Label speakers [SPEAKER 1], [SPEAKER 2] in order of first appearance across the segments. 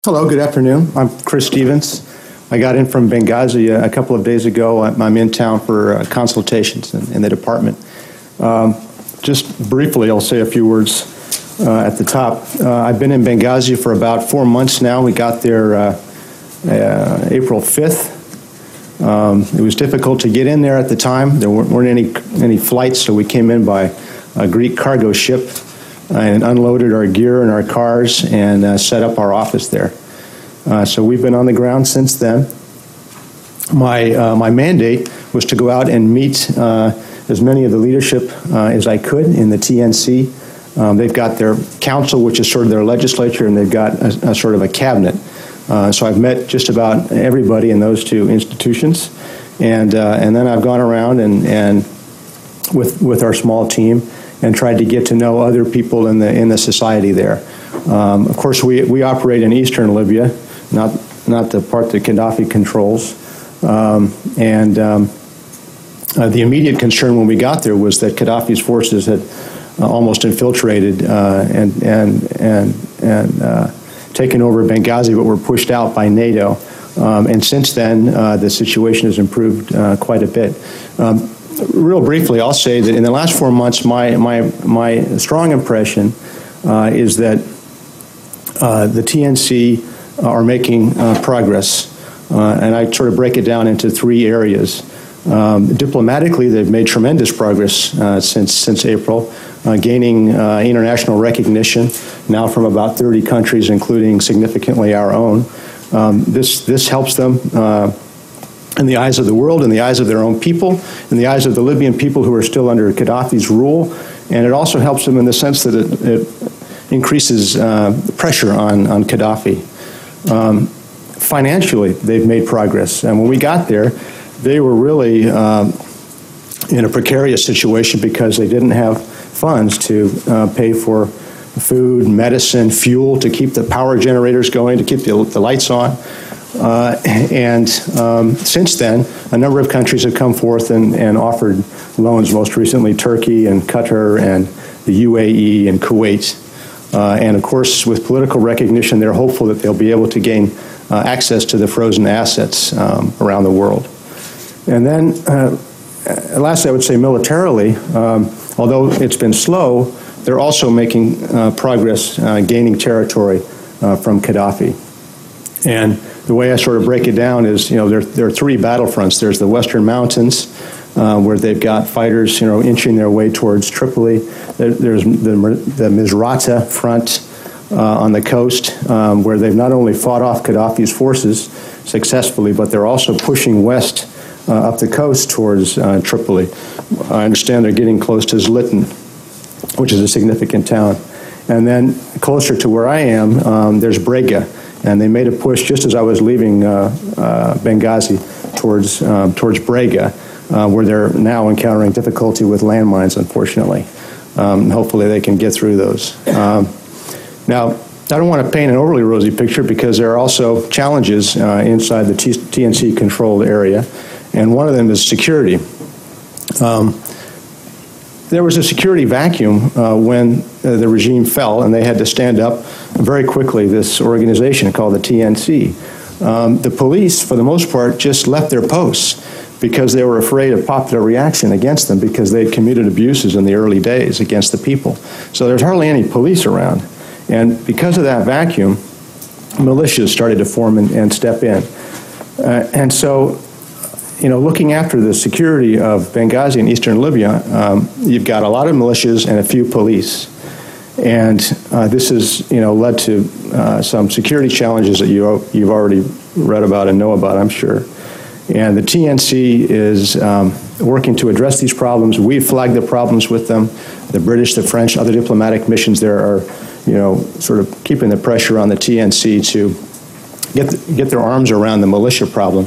[SPEAKER 1] Hello, good afternoon. I'm Chris Stevens. I got in from Benghazi a couple of days ago. I'm in town for consultations in the department. Just briefly, I'll say a few words at the top. I've been in Benghazi for about 4 months now. We got there April 5th. It was difficult to get in there at the time. There weren't any flights, so we came in by a Greek cargo ship and unloaded our gear and our cars and set up our office there. So we've been on the ground since then. My mandate was to go out and meet as many of the leadership as I could in the TNC. They've got their council, which is sort of their legislature, and they've got a sort of a cabinet. So I've met just about everybody in those two institutions, and then I've gone around and with our small team and tried to get to know other people in the society there. Of course, we operate in eastern Libya, not the part that Gaddafi controls. The immediate concern when we got there was that Gaddafi's forces had almost infiltrated and taken over Benghazi, but were pushed out by NATO. And since then, the situation has improved quite a bit. Real briefly, I'll say that in the last 4 months, my strong impression is that the TNC are making progress, and I sort of break it down into 3 areas. Diplomatically, they've made tremendous progress since April, gaining international recognition now from about 30 countries, including significantly our own. This helps them in the eyes of the world, in the eyes of their own people, in the eyes of the Libyan people who are still under Gaddafi's rule, and it also helps them in the sense that it increases pressure on Gaddafi. Financially, they've made progress, and when we got there, they were really in a precarious situation because they didn't have funds to pay for food, medicine, fuel, to keep the power generators going, to keep the lights on. Since then, a number of countries have come forth and offered loans, most recently Turkey and Qatar and the UAE and Kuwait. And of course, with political recognition, they're hopeful that they'll be able to gain access to the frozen assets around the world. And then, lastly, I would say militarily, although it's been slow, they're also making progress gaining territory from Gaddafi. And the way I sort of break it down is, there are 3 battlefronts. There's the Western Mountains, where they've got fighters, inching their way towards Tripoli. There's the Misrata front on the coast, where they've not only fought off Gaddafi's forces successfully, but they're also pushing west up the coast towards Tripoli. I understand they're getting close to Zlitan, which is a significant town. And then closer to where I am, there's Brega. And they made a push just as I was leaving Benghazi towards Brega, where they're now encountering difficulty with landmines, unfortunately. Hopefully they can get through those. Now, I don't want to paint an overly rosy picture because there are also challenges inside the TNC-controlled area, and one of them is security. There was a security vacuum when the regime fell, and they had to stand up very quickly this organization called the TNC. The police, for the most part, just left their posts because they were afraid of popular reaction against them because they had committed abuses in the early days against the people. So there's hardly any police around. And because of that vacuum, militias started to form and step in. And so, looking after the security of Benghazi and eastern Libya, you've got a lot of militias and a few police. And this has, led to some security challenges that you've already read about and know about, I'm sure. And the TNC is working to address these problems. We've flagged the problems with them. The British, the French, other diplomatic missions there are, sort of keeping the pressure on the TNC to get their arms around the militia problem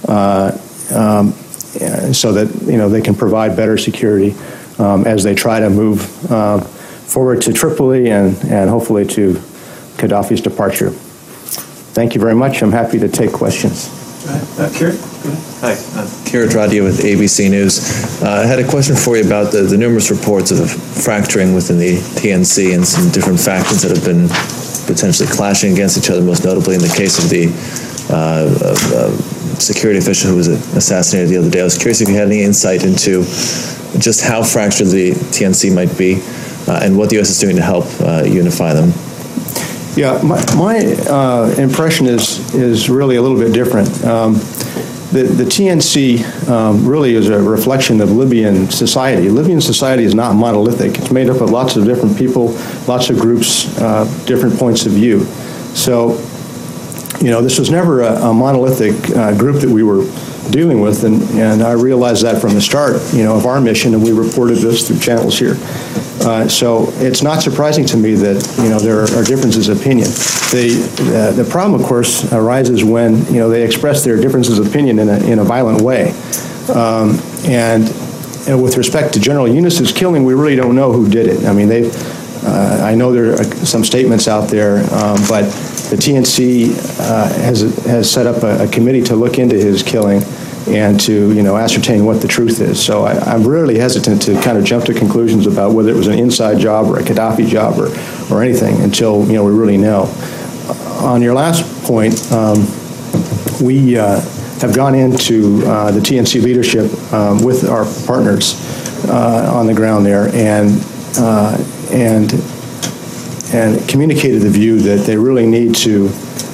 [SPEAKER 1] so that, they can provide better security as they try to move forward to Tripoli and hopefully to Gaddafi's departure. Thank you very much. I'm happy to take questions.
[SPEAKER 2] Kira? Hi, Kira Dradia with ABC News. I had a question for you about the numerous reports of fracturing within the TNC and some different factions that have been potentially clashing against each other, most notably in the case of the security official who was assassinated the other day. I was curious if you had any insight into just how fractured the TNC might be and what the U.S. is doing to help unify them.
[SPEAKER 1] Yeah, my impression is really a little bit different. The TNC really is a reflection of Libyan society. Libyan society is not monolithic. It's made up of lots of different people, lots of groups, different points of view. So, this was never a monolithic group that we were dealing with, and I realized that from the start, of our mission, and we reported this through channels here. So it's not surprising to me that, there are differences of opinion. The problem, of course, arises when, they express their differences of opinion in a violent way. And with respect to General Yunus's killing, we really don't know who did it. I mean, I know there are some statements out there, but the TNC has set up a committee to look into his killing and to ascertain what the truth is. So I'm really hesitant to kind of jump to conclusions about whether it was an inside job or a Gaddafi job or anything until we really know. On your last point, we have gone into the TNC leadership with our partners on the ground there and communicated the view that they really need to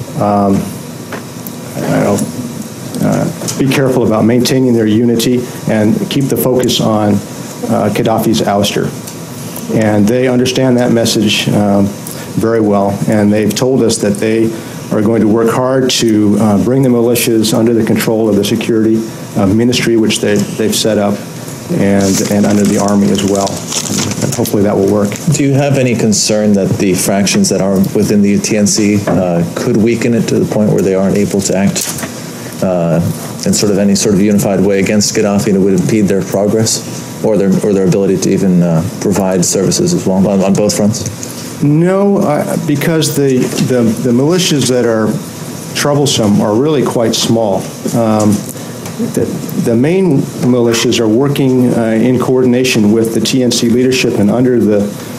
[SPEAKER 1] be careful about maintaining their unity and keep the focus on Gaddafi's ouster. And they understand that message very well, and they've told us that they are going to work hard to bring the militias under the control of the security ministry, which they've set up, and under the army as well. And hopefully that will work.
[SPEAKER 2] Do you have any concern that the fractions that are within the TNC could weaken it to the point where they aren't able to act in any sort of unified way against Gaddafi, and it would impede their progress or their ability to even provide services as well on both fronts?
[SPEAKER 1] No, because the militias that are troublesome are really quite small. The main militias are working in coordination with the TNC leadership and under the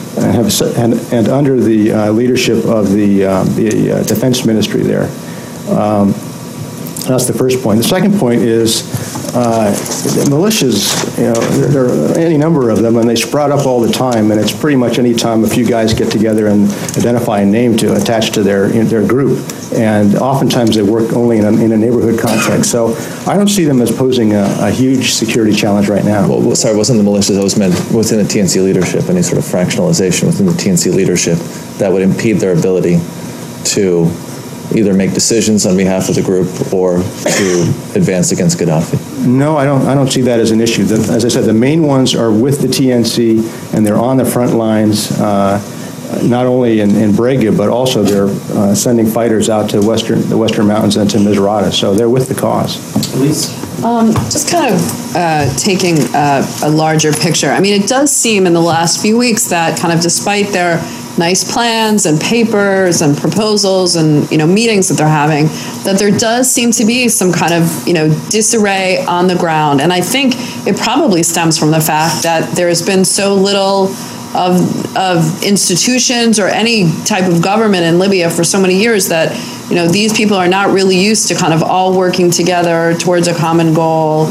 [SPEAKER 1] leadership of the defense ministry there. That's the first point. The second point is the militias, there are any number of them, and they sprout up all the time, and it's pretty much any time a few guys get together and identify a name to attach to their group. And oftentimes they work only in a neighborhood context. So I don't see them as posing a huge security challenge right now.
[SPEAKER 2] Well, sorry, wasn't the militias, I was meant within the TNC leadership, any sort of fractionalization within the TNC leadership that would impede their ability to either make decisions on behalf of the group or to advance against Gaddafi?
[SPEAKER 1] No, I don't see that as an issue. As I said, the main ones are with the TNC, and they're on the front lines, not only in Brega, but also they're sending fighters out to the Western Mountains and to Misrata. So they're with the cause.
[SPEAKER 3] Elise?
[SPEAKER 4] Just kind of taking a larger picture. I mean, it does seem in the last few weeks that kind of despite their nice plans and papers and proposals and meetings that they're having, that there does seem to be some kind of disarray on the ground. And I think it probably stems from the fact that there has been so little of institutions or any type of government in Libya for so many years that these people are not really used to kind of all working together towards a common goal.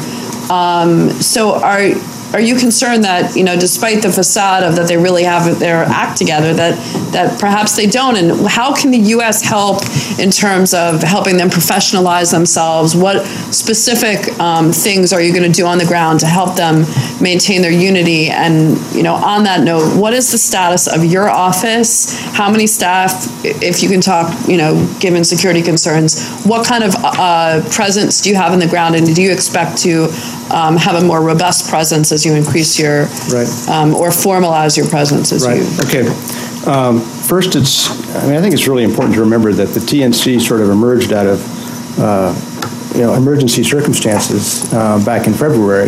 [SPEAKER 4] So are you concerned that, despite the facade of that they really have their act together, that perhaps they don't? And how can the U.S. help in terms of helping them professionalize themselves? What specific things are you going to do on the ground to help them maintain their unity? And, on that note, what is the status of your office? How many staff, if you can talk, given security concerns, what kind of presence do you have on the ground? And do you expect to have a more robust presence as you increase your, or formalize your presence as you?
[SPEAKER 1] Okay. First, I think it's really important to remember that the TNC sort of emerged out of, emergency circumstances back in February,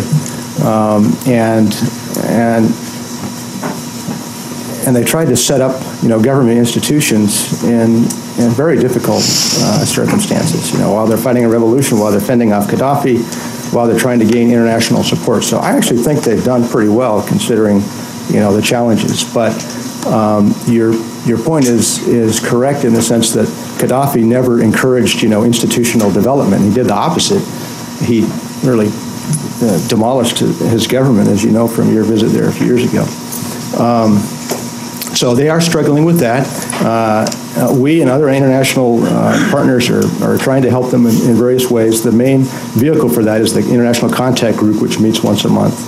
[SPEAKER 1] and they tried to set up, government institutions in very difficult circumstances. While they're fighting a revolution, while they're fending off Gaddafi, while they're trying to gain international support. So I actually think they've done pretty well considering, the challenges. But you're your point is correct in the sense that Gaddafi never encouraged, institutional development. He did the opposite. He really demolished his government, as you know from your visit there a few years ago. So they are struggling with that. We and other international partners are trying to help them in various ways. The main vehicle for that is the International Contact Group, which meets once a month.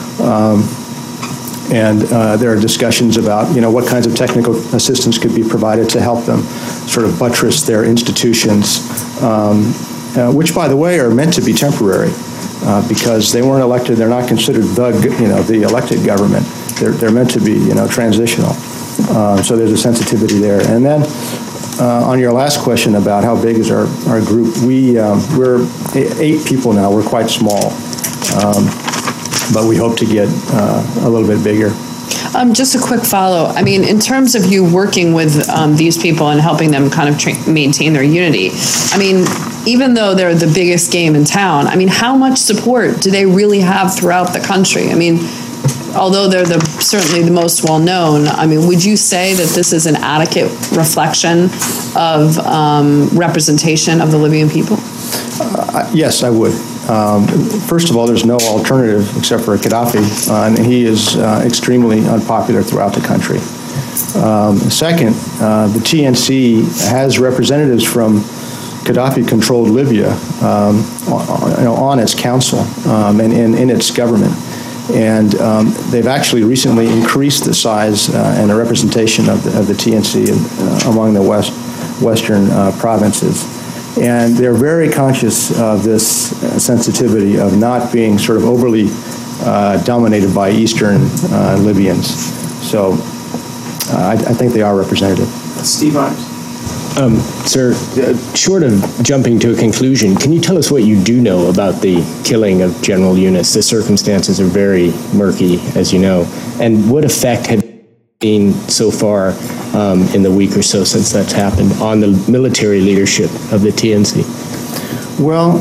[SPEAKER 1] And there are discussions about, what kinds of technical assistance could be provided to help them sort of buttress their institutions, which, by the way, are meant to be temporary because they weren't elected. They're not considered the elected government. They're meant to be, transitional. So there's a sensitivity there. And then on your last question about how big is our group, we're 8 people now. We're quite small. But we hope to get a little bit bigger.
[SPEAKER 4] Just a quick follow. I mean, in terms of you working with these people and helping them kind of maintain their unity, I mean, even though they're the biggest game in town, I mean, how much support do they really have throughout the country? I mean, although they're certainly the most well-known, I mean, would you say that this is an adequate reflection of representation of the Libyan people?
[SPEAKER 1] Yes, I would. First of all, there's no alternative except for Gaddafi, and he is extremely unpopular throughout the country. Second, the TNC has representatives from Gaddafi-controlled Libya on its council and in its government. And they've actually recently increased the size and the representation of the TNC among the western provinces. And they're very conscious of this sensitivity of not being sort of overly dominated by Eastern Libyans. So I think they are representative.
[SPEAKER 3] Steve Ives.
[SPEAKER 5] Sir, short of jumping to a conclusion, can you tell us what you do know about the killing of General Yunus? The circumstances are very murky, as you know. And what effect have you seen so far in the week or so since that's happened on the military leadership of the TNC?
[SPEAKER 1] Well,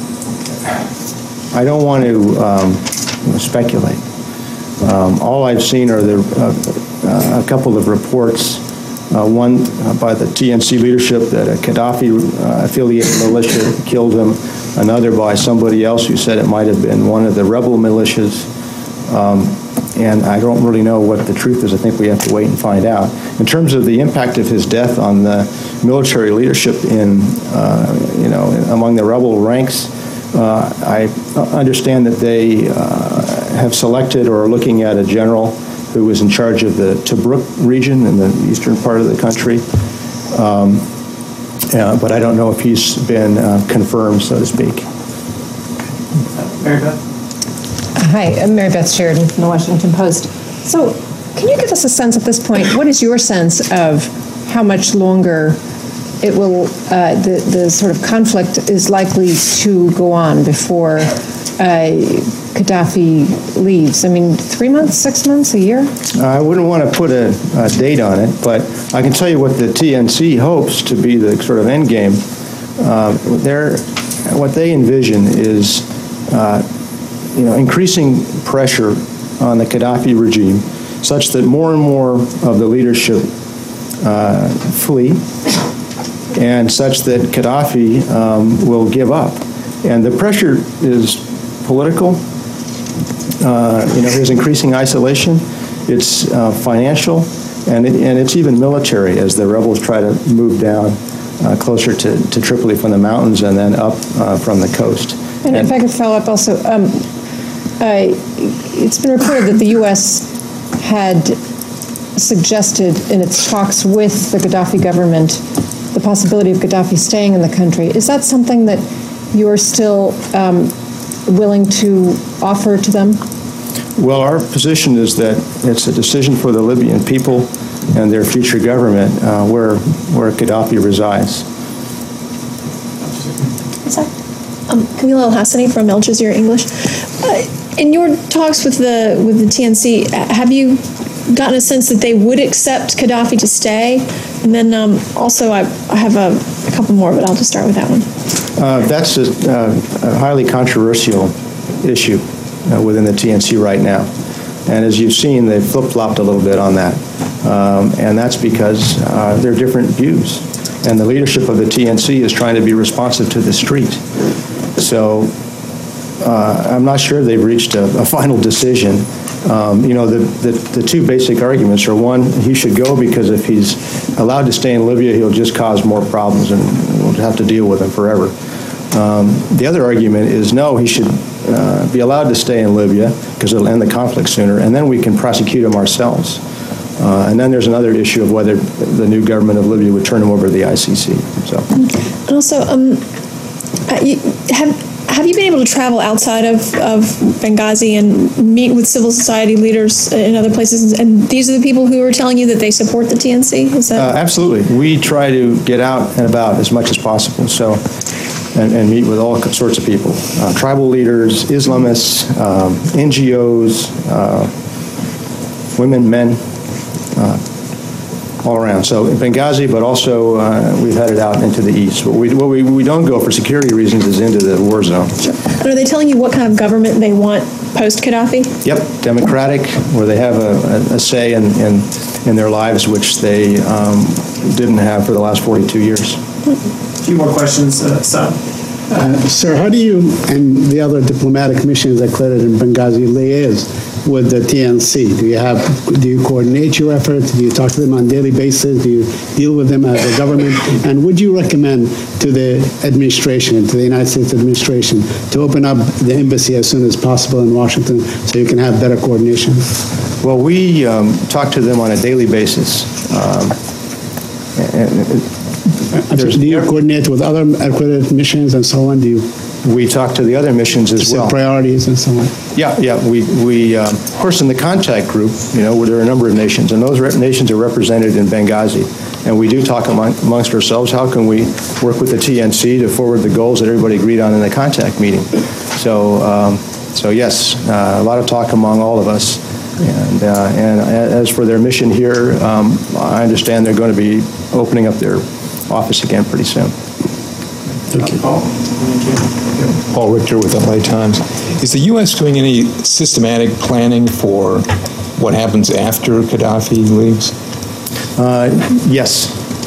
[SPEAKER 1] I don't want to speculate. All I've seen are a couple of reports. One by the TNC leadership that a Gaddafi-affiliated militia killed him. Another by somebody else who said it might have been one of the rebel militias. And I don't really know what the truth is. I think we have to wait and find out. In terms of the impact of his death on the military leadership among the rebel ranks, I understand that they have selected or are looking at a general who was in charge of the Tobruk region in the eastern part of the country. But I don't know if he's been confirmed, so to speak.
[SPEAKER 3] Mary Beth?
[SPEAKER 6] Hi, I'm Mary Beth Sheridan from the Washington Post. So can you give us a sense at this point, what is your sense of how much longer it will, the sort of conflict is likely to go on before Gaddafi leaves? I mean, 3 months, 6 months, a year?
[SPEAKER 1] I wouldn't want to put a date on it, but I can tell you what the TNC hopes to be the sort of end game. What they envision is increasing pressure on the Gaddafi regime such that more and more of the leadership flee and such that Gaddafi will give up. And the pressure is political, his increasing isolation, it's financial, and it's even military as the rebels try to move down closer to Tripoli from the mountains and then up from the coast.
[SPEAKER 6] And if I could follow up also, it's been reported that the U.S. had suggested in its talks with the Gaddafi government the possibility of Gaddafi staying in the country. Is that something that you're still willing to offer to them?
[SPEAKER 1] Well, our position is that it's a decision for the Libyan people and their future government where Gaddafi resides.
[SPEAKER 7] Camila El-Hassani from Al Jazeera English. In your talks with the TNC, have you gotten a sense that they would accept Gaddafi to stay? And then also, I have a couple more, but I'll just start with that one.
[SPEAKER 1] That's a highly controversial issue within the TNC right now. And as you've seen, they've flip-flopped a little bit on that. and that's because there are different views. And the leadership of the TNC is trying to be responsive to the street. So I'm not sure they've reached a final decision. The two basic arguments are, one, he should go because if he's allowed to stay in Libya, he'll just cause more problems and we'll have to deal with him forever. The other argument is, no, he should be allowed to stay in Libya because it'll end the conflict sooner, and then we can prosecute him ourselves. And then there's another issue of whether the new government of Libya would turn him over to the ICC. So.
[SPEAKER 7] And also, have you been able to travel outside of Benghazi and meet with civil society leaders in other places? And these are the people who are telling you that they support the TNC? Is that
[SPEAKER 1] absolutely. We try to get out and about as much as possible. So, and meet with all sorts of people, tribal leaders, Islamists, NGOs, women, men, all around. So in Benghazi, but also we've headed out into the east. What we don't go for security reasons is into the war zone.
[SPEAKER 7] Sure. And are they telling you what kind of government they want post-Gaddafi?
[SPEAKER 1] Yep, democratic, where they have a say in their lives, which they didn't have for the last 42 years.
[SPEAKER 3] A few more questions, Sam.
[SPEAKER 8] Sir, how do you and the other diplomatic missions accredited in Benghazi liaise with the TNC? Do you coordinate your efforts? Do you talk to them on a daily basis? Do you deal with them as a government? And would you recommend to the administration, to the United States administration, to open up the embassy as soon as possible in Washington so you can have better coordination?
[SPEAKER 1] Well, we talk to them on a daily basis.
[SPEAKER 8] Do you coordinate with other accredited missions and so on?
[SPEAKER 1] We talk to the other missions as well.
[SPEAKER 8] Priorities and so on.
[SPEAKER 1] Yeah. We of course, in the contact group, where there are a number of nations, and those nations are represented in Benghazi. And we do talk amongst ourselves, how can we work with the TNC to forward the goals that everybody agreed on in the contact meeting? So yes, a lot of talk among all of us. And as for their mission here, I understand they're going to be opening up their office again pretty soon.
[SPEAKER 8] Thank you.
[SPEAKER 9] Paul Richter with LA Times. Is the U.S. doing any systematic planning for what happens after Gaddafi leaves?
[SPEAKER 1] Yes.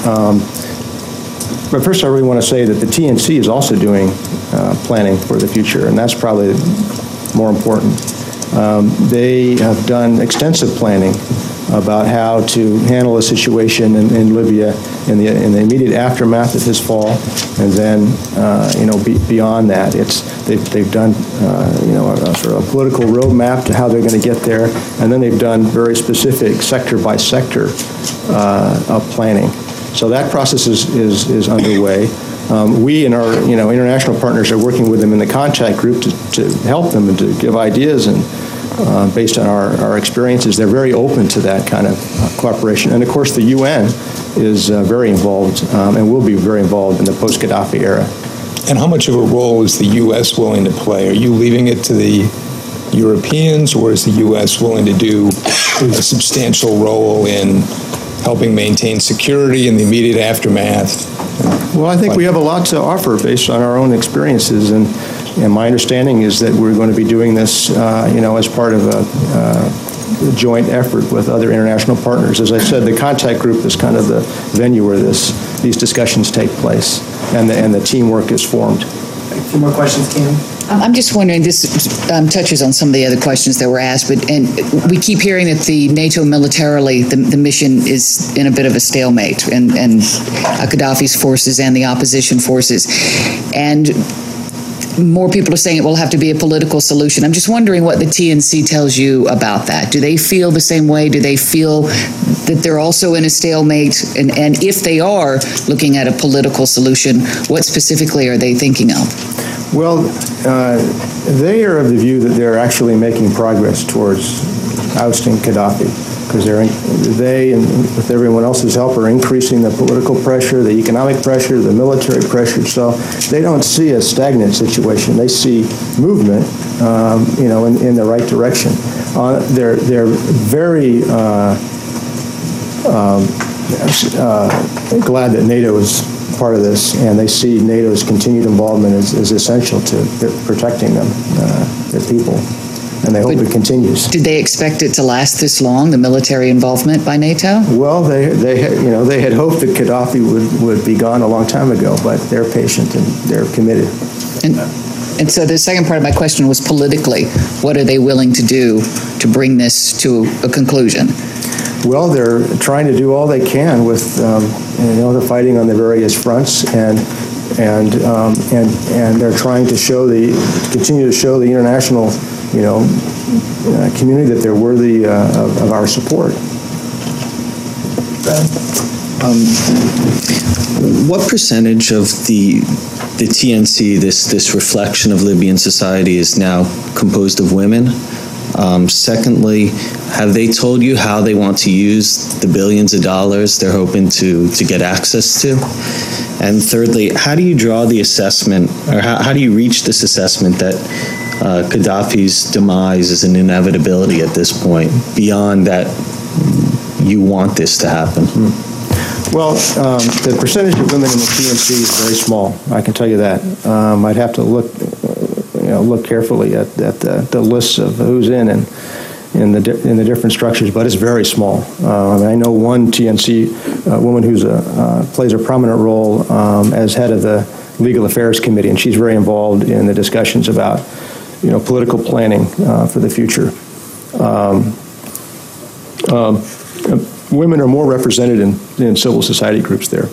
[SPEAKER 1] But first, I really want to say that the TNC is also doing planning for the future, and that's probably more important. They have done extensive planning about how to handle a situation in Libya in the immediate aftermath of his fall, and then beyond that, they've done a sort of a political roadmap to how they're going to get there, and then they've done very specific sector by sector of planning. So that process is underway. We and our international partners are working with them in the contact group to help them and to give ideas, and based on our experiences, they're very open to that kind of cooperation. And of course, the UN is very involved and will be very involved in the post-Gaddafi era.
[SPEAKER 9] And how much of a role is the U.S. willing to play? Are you leaving it to the Europeans, or is the U.S. willing to do a substantial role in helping maintain security in the immediate aftermath?
[SPEAKER 1] Well, I think we have a lot to offer based on our own experiences, and my understanding is that we're going to be doing this, as part of a joint effort with other international partners. As I said, the contact group is kind of the venue where these discussions take place, and the teamwork is formed.
[SPEAKER 3] A few more questions, Kim.
[SPEAKER 10] I'm just wondering, this touches on some of the other questions that were asked, and we keep hearing that the NATO militarily, the mission is in a bit of a stalemate, and Gaddafi's forces and the opposition forces. And more people are saying it will have to be a political solution. I'm just wondering what the TNC tells you about that. Do they feel the same way? Do they feel that they're also in a stalemate? And if they are looking at a political solution, what specifically are they thinking of?
[SPEAKER 1] Well, they are of the view that they're actually making progress towards ousting Gaddafi, because they and with everyone else's help are increasing the political pressure, the economic pressure, the military pressure. So they don't see a stagnant situation. They see movement, in the right direction. They're very glad that NATO is part of this, and they see NATO's continued involvement as essential to protecting them, their people. and they hope it continues.
[SPEAKER 10] Did they expect it to last this long, the military involvement by NATO?
[SPEAKER 1] Well, they had hoped that Gaddafi would be gone a long time ago, but they're patient and they're committed.
[SPEAKER 10] And so the second part of my question was politically, what are they willing to do to bring this to a conclusion?
[SPEAKER 1] Well, they're trying to do all they can with, they're fighting on the various fronts, and they're trying to continue to show the international, community that they're worthy of our support.
[SPEAKER 11] What percentage of the TNC, this reflection of Libyan society, is now composed of women? Secondly, have they told you how they want to use the billions of dollars they're hoping to get access to? And thirdly, how do you draw the assessment, or how do you reach this assessment that Gaddafi's demise is an inevitability at this point, beyond that you want this to happen?
[SPEAKER 1] Well, the percentage of women in the TNC is very small. I can tell you that. I'd have to look carefully at the lists of who's in the different structures, but it's very small. I know one TNC woman who's plays a prominent role as head of the Legal Affairs Committee, and she's very involved in the discussions about political planning for the future. Women are more represented in civil society groups there.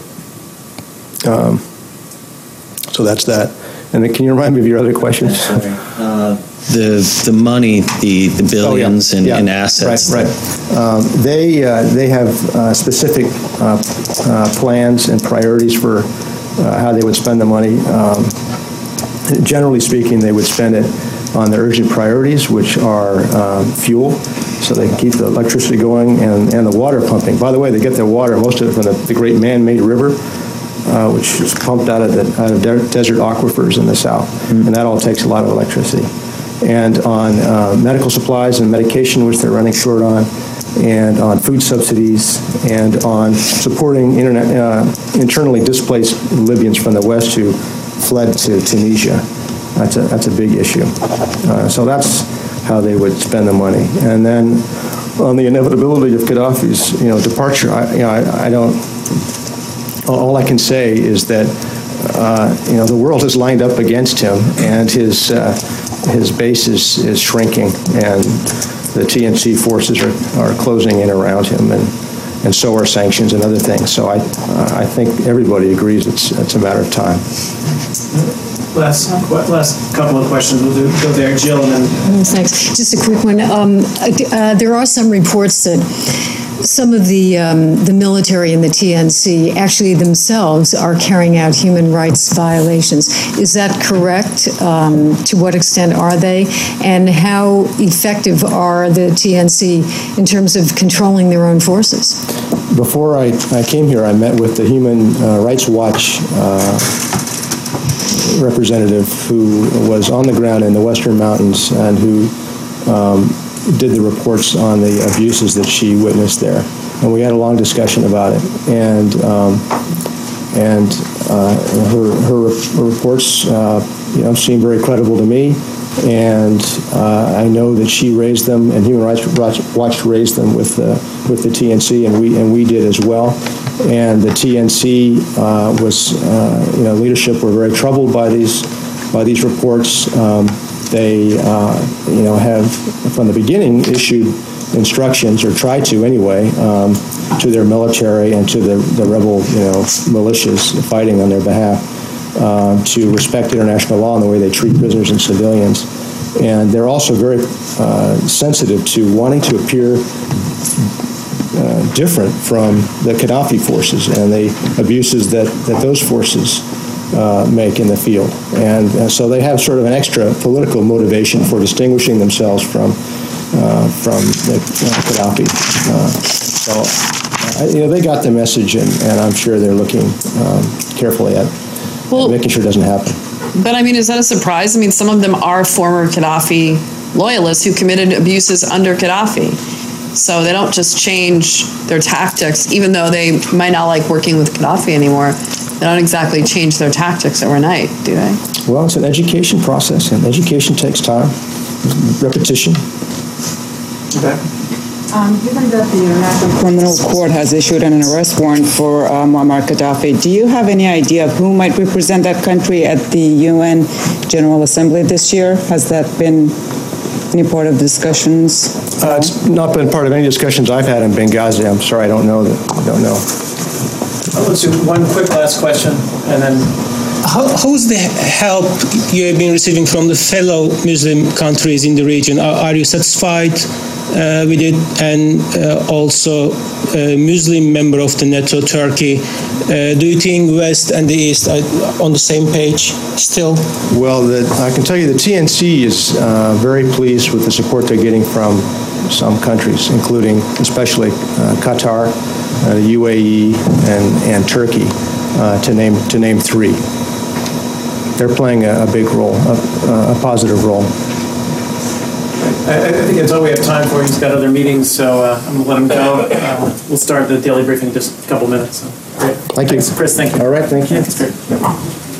[SPEAKER 1] So that's that. And then can you remind me of your other questions?
[SPEAKER 11] The money, the billions in assets.
[SPEAKER 1] Right. They have specific plans and priorities for how they would spend the money. Generally speaking, they would spend it on the urgent priorities, which are fuel, so they can keep the electricity going, and the water pumping. By the way, they get their water, most of it from the great man-made river, which is pumped out of desert aquifers in the south, and that all takes a lot of electricity. And on medical supplies and medication, which they're running short on, and on food subsidies, and on supporting internally displaced Libyans from the west who fled to Tunisia. That's a big issue. So that's how they would spend the money. And then on the inevitability of Gaddafi's departure, I don't. All I can say is that the world is lined up against him, and his base is shrinking, and the TNC forces are closing in around him, and so are sanctions and other things. So I think everybody agrees it's a matter of time.
[SPEAKER 3] Last couple of questions. We'll go there, Jill, and then.
[SPEAKER 6] Thanks. Just a quick one. There are some reports that some of the military and the TNC actually themselves are carrying out human rights violations. Is that correct? To what extent are they? And how effective are the TNC in terms of controlling their own forces?
[SPEAKER 1] Before I came here, I met with the Human Rights Watch representative who was on the ground in the Western Mountains and who did the reports on the abuses that she witnessed there, and we had a long discussion about it. And her reports, seem very credible to me. And I know that she raised them, and Human Rights Watch raised them with the TNC, and we did as well. And the TNC leadership were very troubled by these reports. They, have from the beginning issued instructions, or tried to anyway, to their military and to the rebel, militias fighting on their behalf, to respect international law and the way they treat prisoners and civilians. And they're also very sensitive to wanting to appear different from the Gaddafi forces and the abuses that those forces make in the field. And so they have sort of an extra political motivation for distinguishing themselves from the Gaddafi. They got the message, and I'm sure they're looking carefully at making sure it doesn't happen.
[SPEAKER 4] But I mean, is that a surprise? I mean, some of them are former Gaddafi loyalists who committed abuses under Gaddafi. So they don't just change their tactics, even though they might not like working with Gaddafi anymore. They don't exactly change their tactics overnight, do they?
[SPEAKER 1] Well, it's an education process, and education takes time. repetition.
[SPEAKER 3] Okay.
[SPEAKER 12] Given that the International Criminal Court has issued an arrest warrant for Muammar Gaddafi, do you have any idea of who might represent that country at the UN General Assembly this year? Has that been any part of discussions?
[SPEAKER 1] It's not been part of any discussions I've had in Benghazi. I'm sorry, I don't know.
[SPEAKER 3] Let's do one quick last question, and then.
[SPEAKER 13] How's the help you have been receiving from the fellow Muslim countries in the region? Are you satisfied with it? And also, a Muslim member of the NATO, Turkey, do you think West and the East are on the same page still? Well,
[SPEAKER 1] I can tell you the TNC is very pleased with the support they're getting from some countries, including especially Qatar, UAE, and Turkey, to name three. They're playing a big role, a positive role.
[SPEAKER 3] I think that's all we have time for. He's got other meetings, so I'm going to let him go. We'll start the daily briefing in just a couple minutes. So. Great.
[SPEAKER 1] Thank you.
[SPEAKER 3] Thanks, Chris. Thank you.
[SPEAKER 1] All right, thank you.
[SPEAKER 3] That's great.